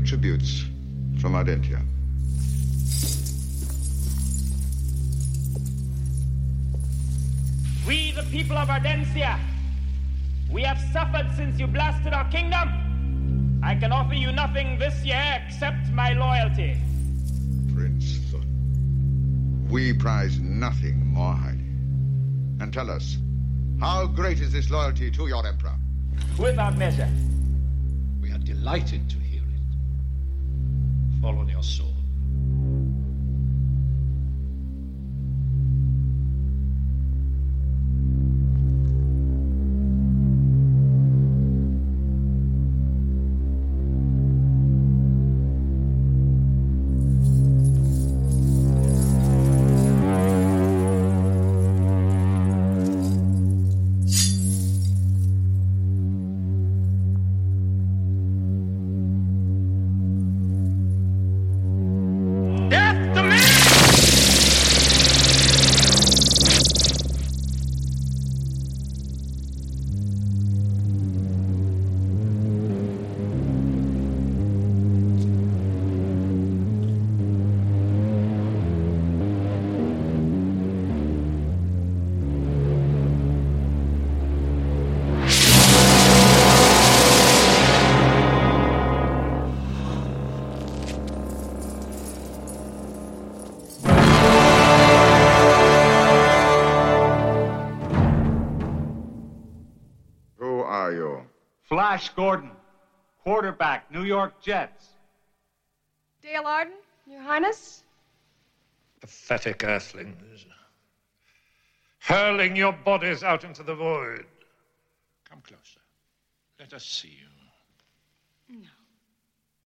tributes from Ardentia. We, the people of Ardentia, we have suffered since you blasted our kingdom. I can offer you nothing this year except my loyalty. Prince Thun, we prize nothing more highly. And tell us, how great is this loyalty to your emperor? Without measure. We are delighted to hear it. Fall on your sword. Flash Gordon, quarterback, New York Jets. Dale Arden, Your Highness. Pathetic earthlings, hurling your bodies out into the void. Come closer. Let us see you.